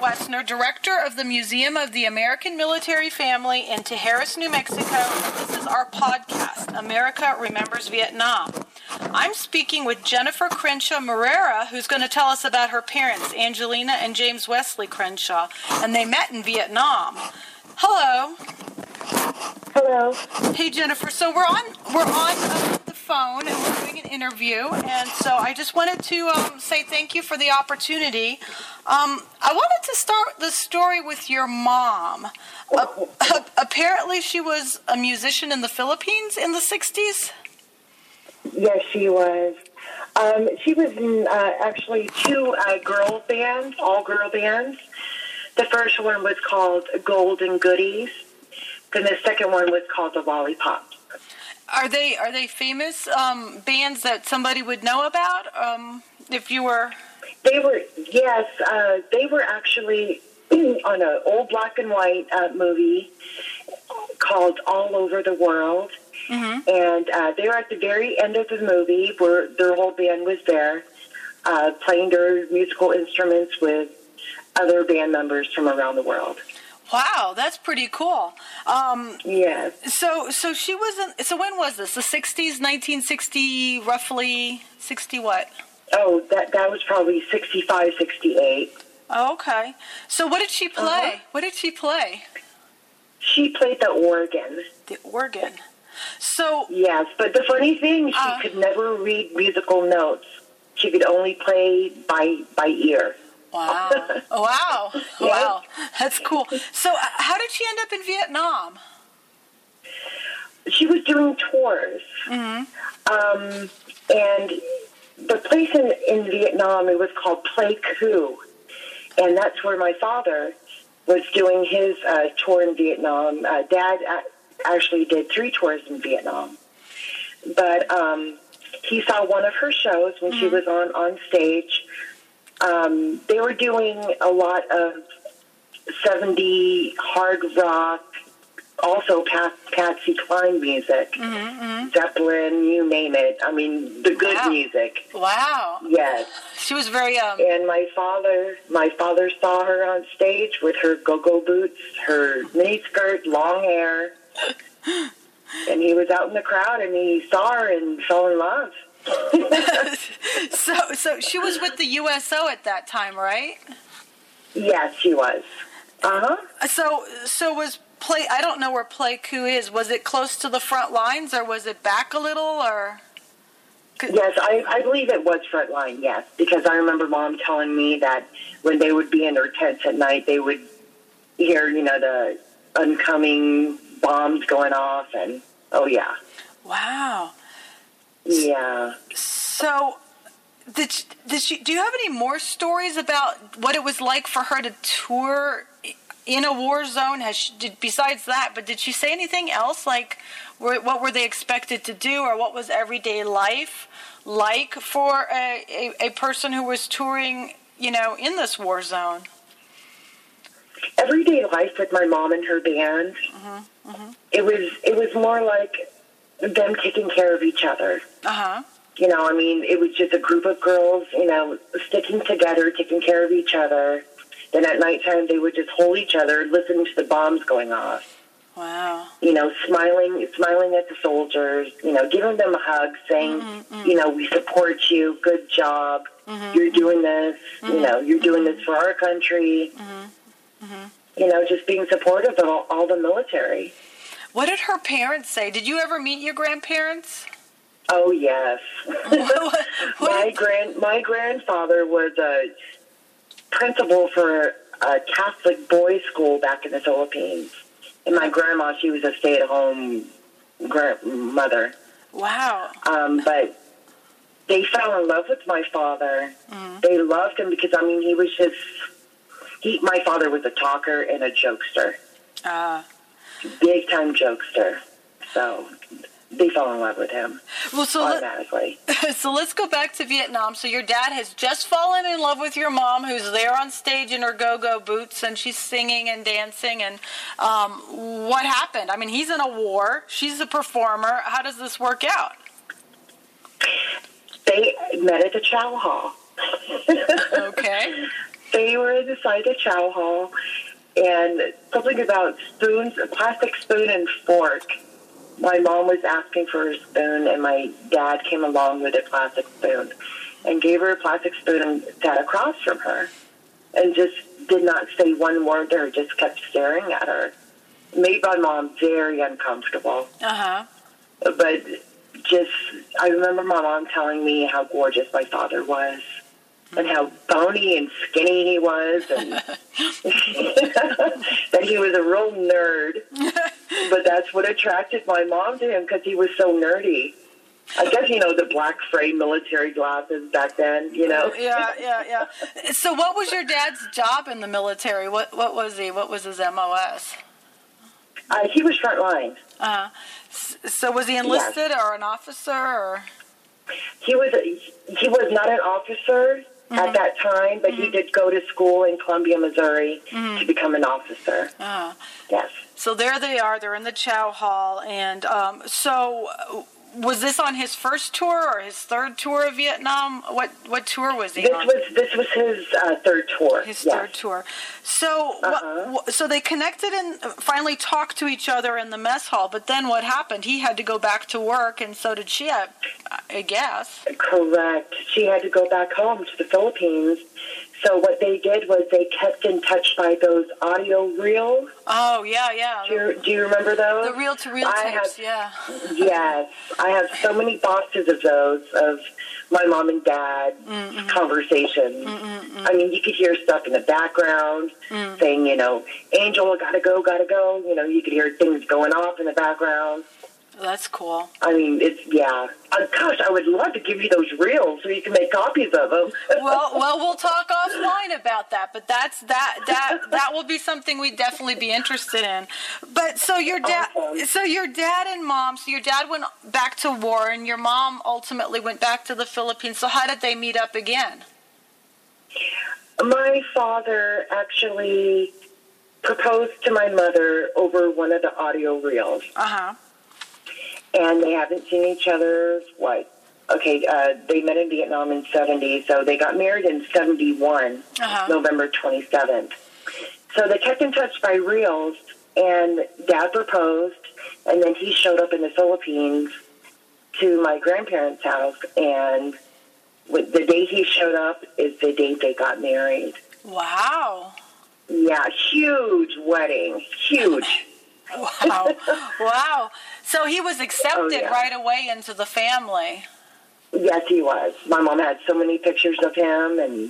Wessner, director of the Museum of the American Military Family in Tijeras, New Mexico. This is our podcast, America Remembers Vietnam. I'm speaking with Jennifer Crenshaw Moreira, who's going to tell us about her parents, Angelina and James Wesley Crenshaw, and they met in Vietnam. Hello. Hello. Hey, Jennifer. So we're on the phone and we're doing an interview, and so I just wanted to say thank you for the opportunity. I wanted to start the story with your mom. Apparently, she was a musician in the Philippines in the 60s. Yes, she was. She was in actually two girl bands, all-girl bands. The first one was called Golden Goodies. Then the second one was called the Lollipops. Are they famous bands that somebody would know about? If you were, They were actually on an old black and white movie called All Over the World, and they were at the very end of the movie where their whole band was there, playing their musical instruments with other band members from around the world. Wow, that's pretty cool. Yes. So she was in. So when was this? The 60s, 1960, roughly 60 what? Oh, that was probably 65, 68. Oh, okay. So what did she play? What did she play? She played the organ. The organ. So Yes, but the funny thing, she could never read musical notes. She could only play by ear. wow, wow, wow, that's cool. So how did she end up in Vietnam? She was doing tours. And the place in Vietnam, it was called Pleiku. And that's where my father was doing his tour in Vietnam. Dad actually did 3 tours in Vietnam. But he saw one of her shows when she was on stage. They were doing a lot of 70 hard rock, also Patsy Cline music, Zeppelin, you name it. I mean, the good music. Wow. Yes. She was very And my father saw her on stage with her go-go boots, her miniskirt, long hair, and he was out in the crowd and he saw her and fell in love. So she was with the USO at that time, right? Yes, she was. So was I don't know where Pleiku is. Was it close to the front lines, or was it back a little, or? Yes, I believe it was front line, yes, because I remember Mom telling me that when they would be in their tents at night, they would hear, the oncoming bombs going off, and, oh, yeah. Wow. Yeah. So, did she? Do you have any more stories about what it was like for her to tour in a war zone? Besides that, but did she say anything else? Like, what were they expected to do, or what was everyday life like for a person who was touring, in this war zone? Everyday life with my mom and her band. It was more like them taking care of each other. It was just a group of girls, sticking together, taking care of each other. Then at nighttime, they would just hold each other, listening to the bombs going off. Wow. Smiling at the soldiers, giving them a hug, saying, we support you, good job, you're doing this, you're doing this for our country. Just being supportive of all the military. What did her parents say? Did you ever meet your grandparents? Oh, yes. My grandfather was a principal for a Catholic boys' school back in the Philippines. And my grandma, she was a stay-at-home grandmother. Wow. But they fell in love with my father. They loved him because, he was my father was a talker and a jokester. Big-time jokester. So they fell in love with him automatically. So let's go back to Vietnam. So your dad has just fallen in love with your mom, who's there on stage in her go-go boots, and she's singing and dancing. And what happened? He's in a war. She's a performer. How does this work out? They met at the chow hall. Okay. they were inside the chow hall, and something about spoons, a plastic spoon and fork. My mom was asking for a spoon, and my dad came along with a plastic spoon and gave her a plastic spoon and sat across from her and just did not say one word to her, just kept staring at her. Made my mom very uncomfortable. Uh-huh. But just, I remember my mom telling me how gorgeous my father was and how bony and skinny he was, and that he was a real nerd. But that's what attracted my mom to him, because he was so nerdy. I guess, the black frame military glasses back then, Yeah. So what was your dad's job in the military? What was he? What was his MOS? He was front line. So was he enlisted or an officer? Or? He was not an officer at that time, but he did go to school in Columbia, Missouri to become an officer. Yes. So there they are. They're in the chow hall. And so was this on his first tour or his third tour of Vietnam? What tour was he on? This was his third tour. His third tour. So so they connected and finally talked to each other in the mess hall. But then what happened? He had to go back to work, and so did she, I guess. Correct. She had to go back home to the Philippines. So what they did was they kept in touch by those audio reels. Oh, yeah. Do you remember those? The reel-to-reel tapes, yeah. Yes. I have so many boxes of those, of my mom and dad conversations. I mean, you could hear stuff in the background saying, Angel, gotta go. You could hear things going off in the background. That's cool. I mean, gosh, I would love to give you those reels so you can make copies of them. well, we'll talk offline about that, but that will be something we'd definitely be interested in. But so your dad, and mom, so your dad went back to war, and your mom ultimately went back to the Philippines. So how did they meet up again? My father actually proposed to my mother over one of the audio reels. And they haven't seen each other, they met in Vietnam in 70, so they got married in 71, November 27th. So they kept in touch by reels, and Dad proposed, and then he showed up in the Philippines to my grandparents' house, and the day he showed up is the day they got married. Wow. Yeah, huge wedding, huge. Wow. So he was accepted right away into the family. Yes, he was. My mom had so many pictures of him, and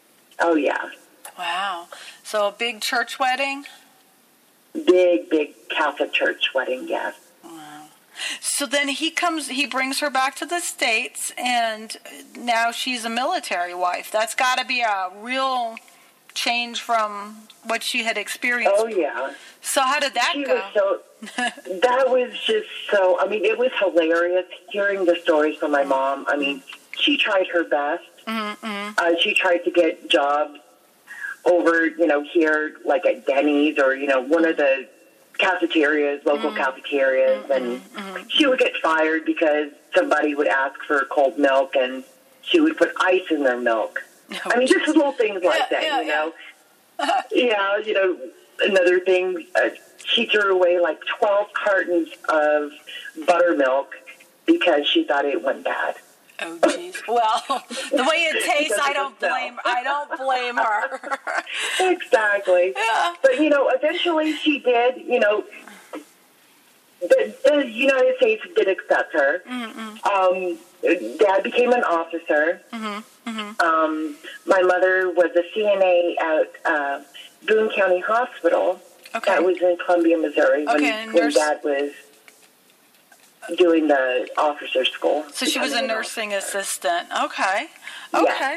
Wow. So a big church wedding? Big Catholic church wedding, yes. Wow. So then he brings her back to the States, and now she's a military wife. That's got to be a real change from what she had experienced. Oh, yeah. So how did that go? That was just so, it was hilarious hearing the stories from my mom. She tried her best. She tried to get jobs over, here, like at Denny's or, one of the cafeterias, local cafeterias. And she would get fired because somebody would ask for cold milk and she would put ice in their milk. Just little things like that, another thing, she threw away like 12 cartons of buttermilk because she thought it went bad. Oh, jeez. Well, the way it tastes, I don't blame her. Exactly. Yeah. But, eventually she did, the United States did accept her. Dad became an officer. My mother was a CNA at Boone County Hospital. That was in Columbia, Missouri, when Dad was doing the officer school. So she was a nursing assistant. Okay. Yeah.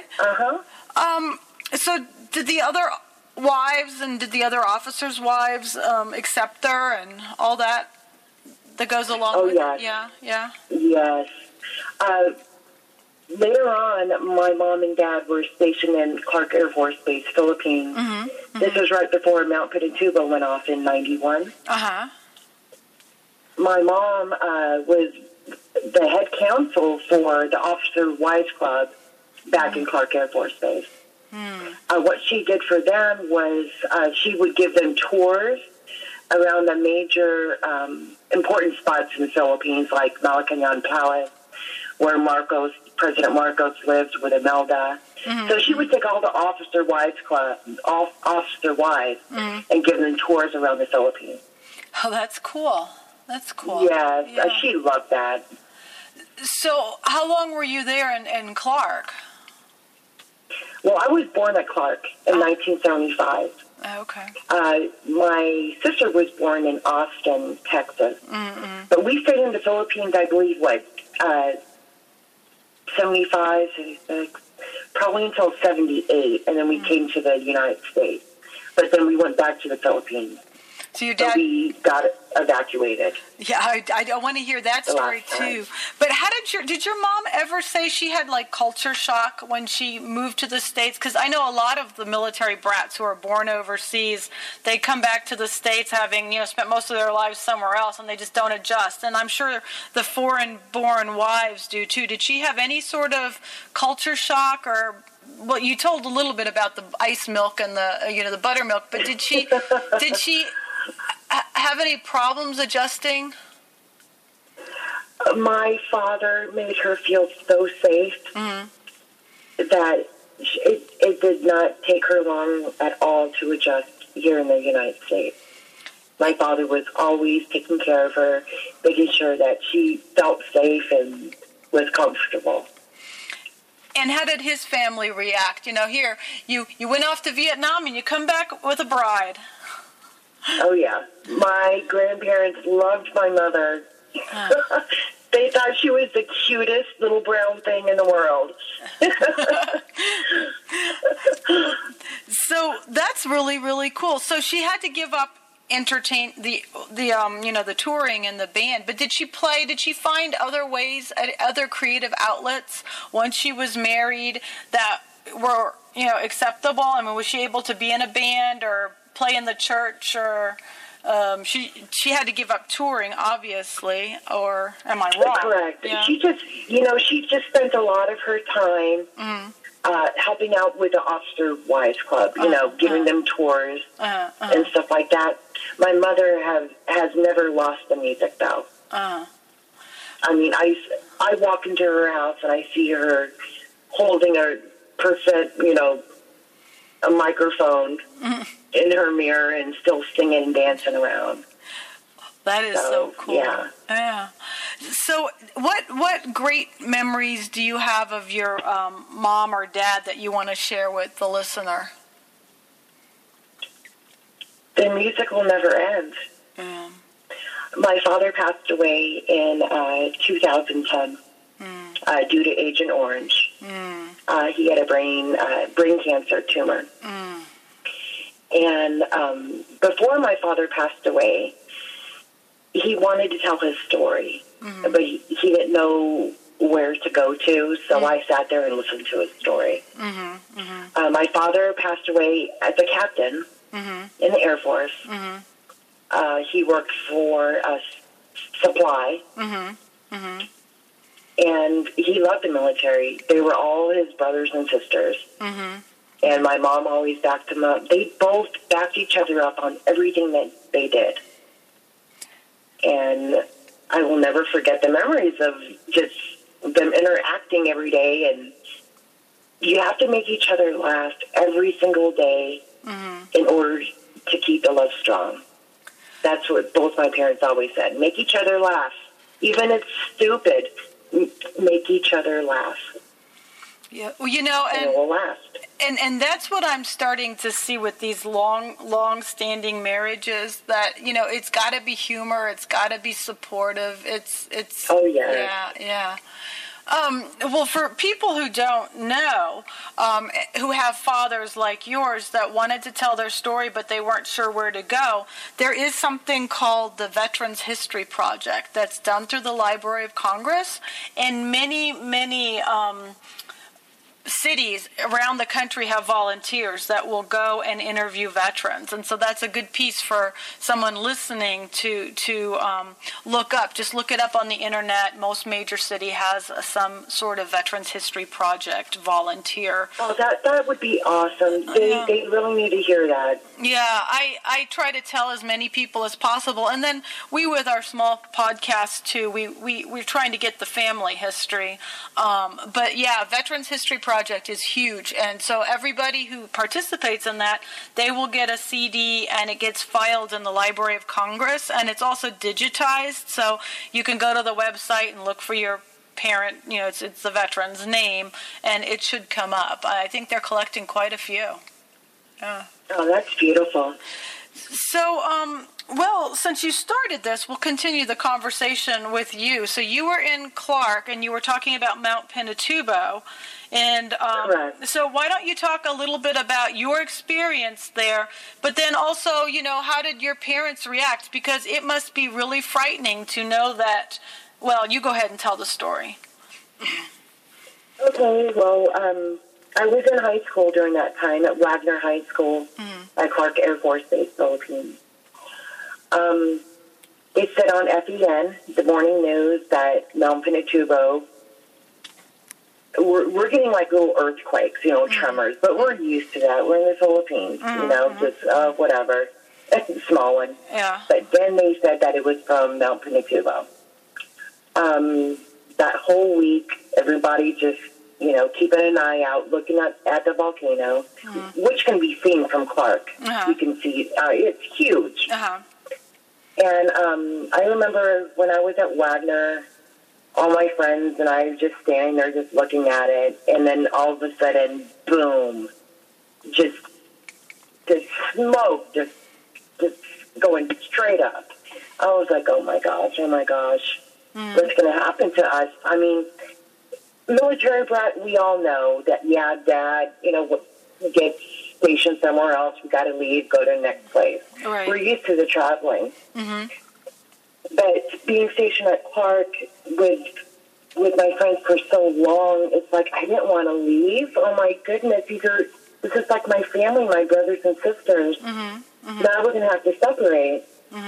So did the other wives and did the other officers' wives accept her and all that goes along with it? Yeah. Yes. Later on, my mom and Dad were stationed in Clark Air Force Base, Philippines. This was right before Mount Pinatubo went off in 91. My mom was the head counsel for the Officer Wives Club back in Clark Air Force Base. What she did for them was she would give them tours around the major important spots in the Philippines, like Malacañang Palace, where President Marcos lives with Imelda. So she would take all the officer wives and give them tours around the Philippines. Oh, that's cool. That's cool. Yes, Yeah. She loved that. So how long were you there in Clark? Well, I was born at Clark in 1975. Okay. My sister was born in Austin, Texas. But we stayed in the Philippines, I believe, 75, 76, probably until 78, and then we came to the United States. But then we went back to the Philippines. So your dad... So we got evacuated. Yeah, I want to hear that story too. But how did your mom ever say she had like culture shock when she moved to the States? Because I know a lot of the military brats who are born overseas, they come back to the States having spent most of their lives somewhere else, and they just don't adjust. And I'm sure the foreign-born wives do too. Did she have any sort of culture shock or? Well, you told a little bit about the ice milk and the buttermilk, but did she have any problems adjusting? My father made her feel so safe that it did not take her long at all to adjust here in the United States. My father was always taking care of her, making sure that she felt safe and was comfortable. And how did his family react? Here, you went off to Vietnam and you come back with a bride. Oh, yeah. My grandparents loved my mother. They thought she was the cutest little brown thing in the world. So that's really, really cool. So she had to give up the touring and the band. But did she find other ways, other creative outlets once she was married that were, acceptable? I mean, was she able to be in a band or play in the church, or she had to give up touring, obviously, or am I wrong? Correct. Yeah. She just spent a lot of her time helping out with the Officer Wives Club, giving them tours and stuff like that. My mother has never lost the music, though. I mean, I walk into her house and I see her holding a microphone in her mirror and still singing and dancing around. That is so cool. Yeah. So what great memories do you have of your mom or dad that you want to share with the listener? The music will never end. Yeah. My father passed away in 2010 due to Agent Orange. He had a brain cancer tumor. And before my father passed away, he wanted to tell his story, but he didn't know where to go to, so I sat there and listened to his story. My father passed away as a captain in the Air Force. He worked for Supply, and he loved the military. They were all his brothers and sisters. And my mom always backed him up. They both backed each other up on everything that they did. And I will never forget the memories of just them interacting every day. And you have to make each other laugh every single day in order to keep the love strong. That's what both my parents always said. Make each other laugh. Even if it's stupid, make each other laugh. Yeah, well, and it will last. And that's what I'm starting to see with these long-standing marriages. That it's got to be humor. It's got to be supportive. It's. Oh yeah. Yeah. Well, for people who don't know, who have fathers like yours that wanted to tell their story but they weren't sure where to go, there is something called the Veterans History Project that's done through the Library of Congress, and many cities around the country have volunteers that will go and interview veterans, and so that's a good piece for someone listening to look up. Just look it up on the internet. Most major city has some sort of Veterans History Project volunteer. Oh, that would be awesome. They really need to hear that. Yeah, I try to tell as many people as possible, and then we, with our small podcast too, we're trying to get the family history. But yeah, Veterans History Project is huge, and so everybody who participates in that, they will get a CD, and it gets filed in the Library of Congress, and it's also digitized, so you can go to the website and look for your parent, it's the veteran's name, and it should come up. I think they're collecting quite a few. Oh, that's beautiful. So, well, since you started this, we'll continue the conversation with you. So you were in Clark, and you were talking about Mount Pinatubo. And so why don't you talk a little bit about your experience there, but then also, how did your parents react? Because it must be really frightening to know that, well, you go ahead and tell the story. Okay, well, I was in high school during that time at Wagner High School at Clark Air Force Base, Philippines. It said on FEN, the morning news, that Mount Pinatubo, we're getting like little earthquakes, tremors, but we're used to that. We're in the Philippines, just whatever, small one. Yeah. But then they said that it was from Mount Pinatubo. That whole week, everybody just, keeping an eye out, looking at the volcano, which can be seen from Clark. You can see it's huge. And I remember when I was at Wagner, all my friends and I were just standing there just looking at it, and then all of a sudden, boom, just smoke, just going straight up. I was like, oh my gosh, what's going to happen to us? I mean, military brat, we all know that, yeah, Dad, gets stationed somewhere else. We got to leave, go to the next place. Right. We're used to the traveling. But being stationed at Clark with my friends for so long, it's like I didn't want to leave. Oh my goodness, this is like my family, my brothers and sisters. Now we're going to have to separate.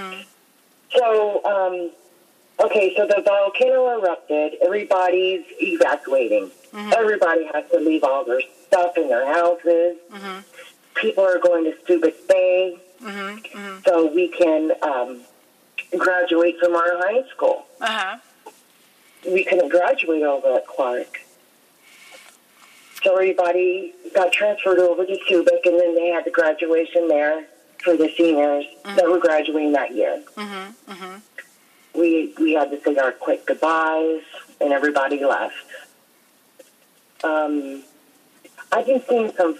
So, okay, so the volcano erupted. Everybody's evacuating. Everybody has to leave all their stuff in their houses. People are going to Subic Bay so we can graduate from our high school. We couldn't graduate over at Clark. So everybody got transferred over to Subic, and then they had the graduation there for the seniors that were graduating that year. We had to say our quick goodbyes, and everybody left. I've been seeing some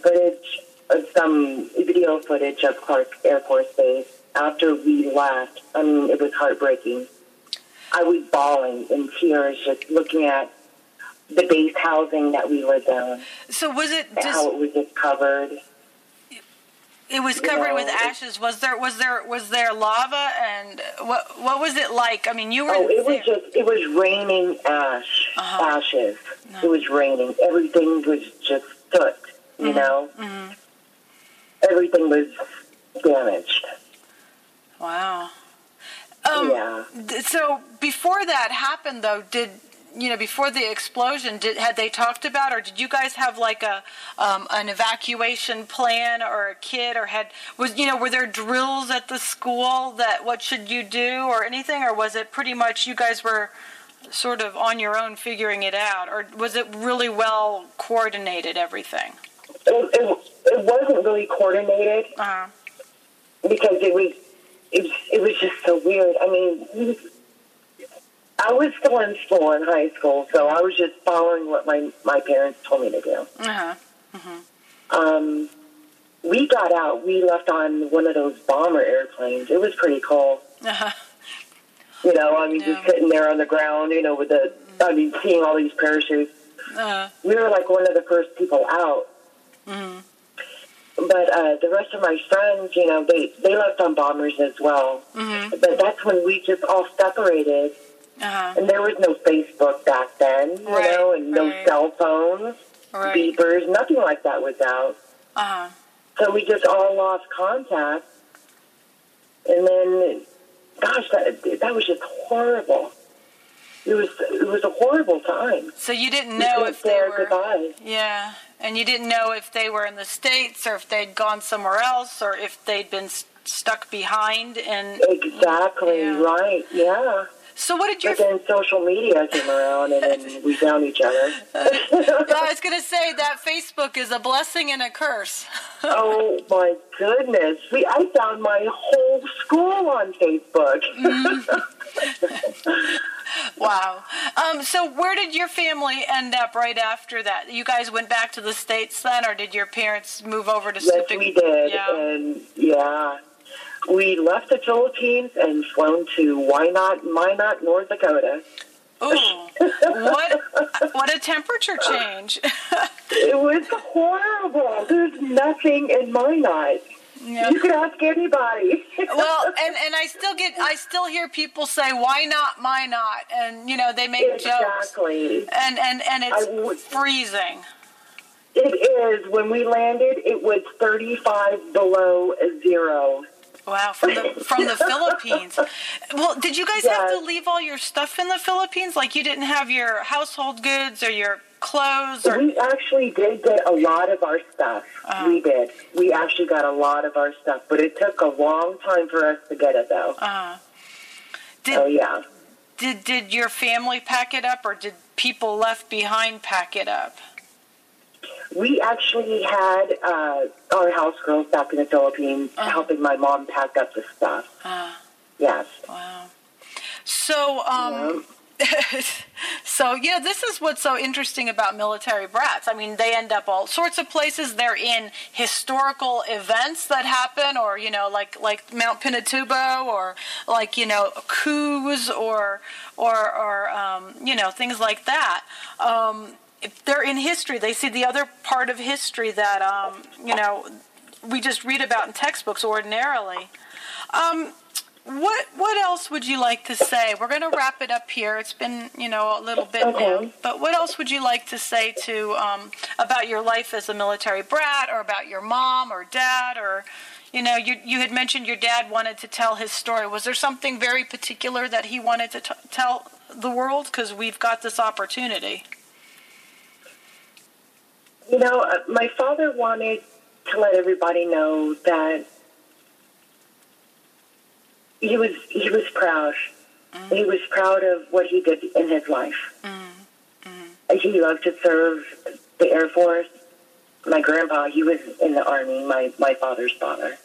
video footage of Clark Air Force Base after we left. I mean, it was heartbreaking. I was bawling in tears just looking at the base housing that we lived on. So was it just... How it was just covered. It was covered with ashes. Was there lava, and what was it like? I mean, you were. Oh, it was raining ashes. No. It was raining. Everything was just soot. You know, everything was damaged. Wow. Yeah. So before that happened, though, before the explosion, had they talked about, or did you guys have like an evacuation plan or a kit, or were there drills at the school that what should you do or anything, or was it pretty much you guys were sort of on your own figuring it out, or was it really well coordinated, everything? It wasn't really coordinated because it was just so weird. I mean, I was still in school in high school, so I was just following what my parents told me to do. We got out. We left on one of those bomber airplanes. It was pretty cool. Just sitting there on the ground, seeing all these parachutes. We were like one of the first people out. But the rest of my friends, they left on bombers as well. But that's when we just all separated. And there was no Facebook back then, and no cell phones. Right. beepers, nothing like that was out. Uh-huh. So we just all lost contact. And then, gosh, that was just horrible. It was a horrible time. So you didn't know if they were... Goodbye. Yeah, and you didn't know if they were in the States or if they'd gone somewhere else or if they'd been stuck behind. And exactly, yeah. Right, yeah. So what did your... But then social media came around, and then we found each other. I was going to say that Facebook is a blessing and a curse. Oh, my goodness. I found my whole school on Facebook. Wow. So where did your family end up right after that? You guys went back to the States then, or did your parents move over to... Yes, we did. Yeah. And, yeah. We left the Philippines and flown to Minot, North Dakota. Ooh, what a temperature change. It was horrible. There's nothing in Minot. Yeah. You could ask anybody. Well, and I still hear people say, "Why not Minot?" And they make jokes. Exactly. And it's freezing. It is. When we landed, it was 35 below zero. Wow, from the Philippines. Well, did you guys have to leave all your stuff in the Philippines? Like you didn't have your household goods or your clothes? Or... We actually did get a lot of our stuff. We did. We actually got a lot of our stuff, but it took a long time for us to get it, though. Yeah. Did your family pack it up, or did people left behind pack it up? We actually had our house girls back in the Philippines helping my mom pack up the stuff. Yes. Wow. So, so this is what's so interesting about military brats. I mean, they end up all sorts of places. They're in historical events that happen, or like Mount Pinatubo, or like coups, or things like that. If they're in history, they see the other part of history that, we just read about in textbooks ordinarily. What else would you like to say? We're going to wrap it up here. It's been, a little bit now. But what else would you like to say about your life as a military brat, or about your mom or dad, or, you had mentioned your dad wanted to tell his story. Was there something very particular that he wanted to tell the world? Because we've got this opportunity. My father wanted to let everybody know that he was proud. He was proud of what he did in his life. He loved to serve the Air Force. My grandpa, he was in the Army, my father's father.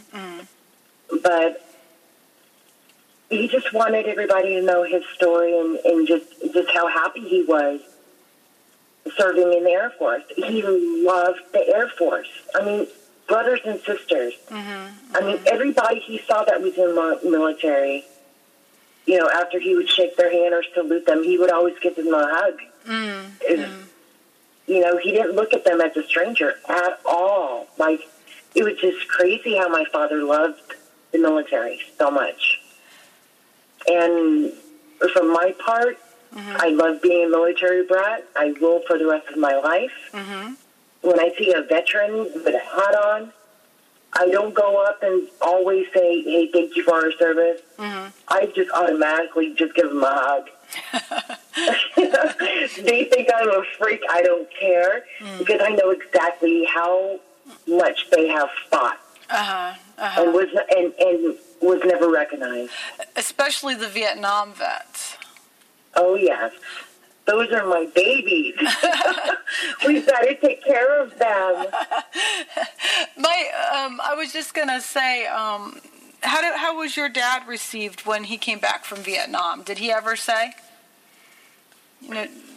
But he just wanted everybody to know his story and just how happy he was serving in the Air Force. He loved the Air Force. I mean, brothers and sisters. I mean, everybody he saw that was in the military, after he would shake their hand or salute them, he would always give them a hug. He didn't look at them as a stranger at all. Like, it was just crazy how my father loved the military so much. And from my part, I love being a military brat. I will for the rest of my life. When I see a veteran with a hat on, I don't go up and always say, "Hey, thank you for our service." I just automatically just give them a hug. They think I'm a freak. I don't care because I know exactly how much they have fought and was never recognized. Especially the Vietnam vets. Oh, yes. Those are my babies. We've got to take care of them. I was just going to say, how was your dad received when he came back from Vietnam? Did he ever say? He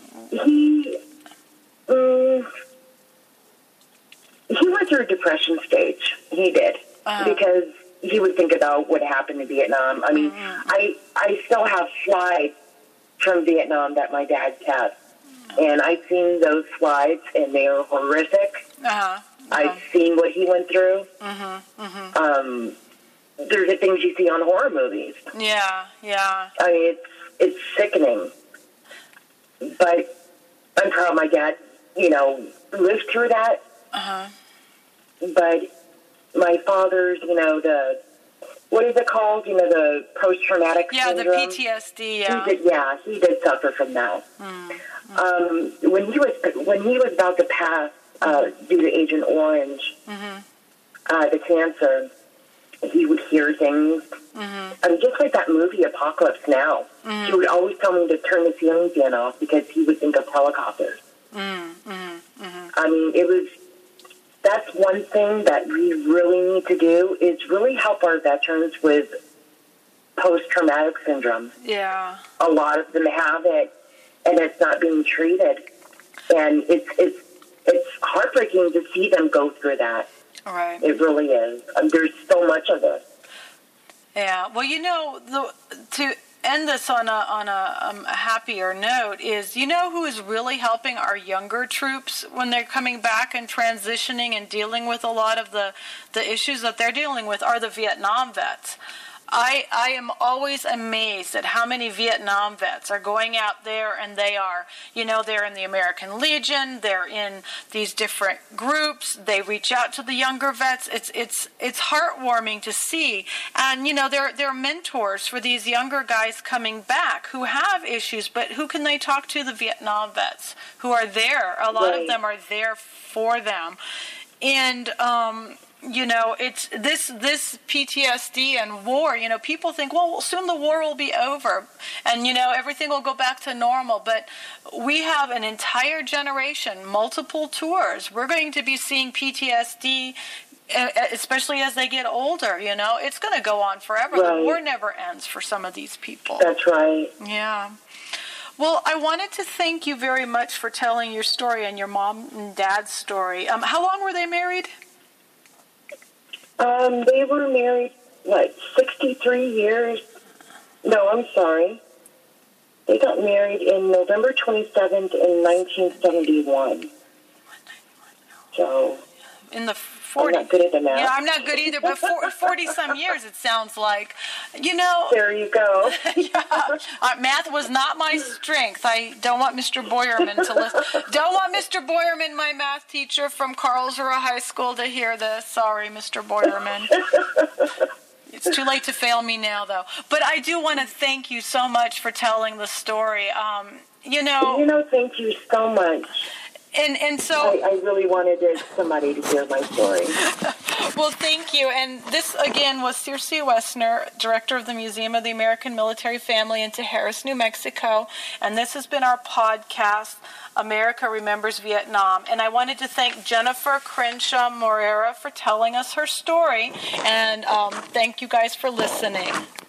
went through a depression stage. He did. Because he would think about what happened in Vietnam. I mean, I still have slides from Vietnam that my dad kept. And I've seen those slides, and they are horrific. I've seen what he went through. They're the things you see on horror movies. Yeah. I mean, it's sickening. But I'm proud my dad lived through that. Uh-huh. But my father's, what is it called? The post-traumatic syndrome. Yeah, the PTSD, He did suffer from that. Mm-hmm. When he was about to pass due to Agent Orange, the cancer, he would hear things. Just like that movie Apocalypse Now. He would always tell me to turn the ceiling fan off because he would think of helicopters. That's one thing that we really need to do is really help our veterans with post-traumatic syndrome. Yeah. A lot of them have it, and it's not being treated. And it's heartbreaking to see them go through that. Right. It really is. There's so much of it. Yeah. Well, to end this on a happier note is, who is really helping our younger troops when they're coming back and transitioning and dealing with a lot of the issues that they're dealing with are the Vietnam vets. I am always amazed at how many Vietnam vets are going out there and they are, they're in the American Legion, they're in these different groups, they reach out to the younger vets. It's heartwarming to see. And, they're mentors for these younger guys coming back who have issues, but who can they talk to? The Vietnam vets who are there. A lot of them are there for them. And, it's this PTSD and war, people think, well, soon the war will be over and, everything will go back to normal. But we have an entire generation, multiple tours. We're going to be seeing PTSD, especially as they get older, It's going to go on forever. Right. The war never ends for some of these people. That's right. Yeah. Well, I wanted to thank you very much for telling your story and your mom and dad's story. How long were they married? They were married, 63 years? No, I'm sorry. They got married in November 27th in 1971. So, in the 40s. I'm not good at the math. Yeah, I'm not good either, but 40-some years it sounds like. There you go. Yeah, math was not my strength. I don't want Mr. Boyerman to listen. Don't want Mr. Boyerman, my math teacher from Karlsruhe High School, to hear this. Sorry, Mr. Boyerman. It's too late to fail me now, though. But I do want to thank you so much for telling the story. Thank you so much. And so I really wanted somebody to hear my story. Well, thank you. And this, again, was Circe Wessner, Director of the Museum of the American Military Family in Tijeras, New Mexico. And this has been our podcast, America Remembers Vietnam. And I wanted to thank Jennifer Crenshaw Morera for telling us her story. And thank you guys for listening.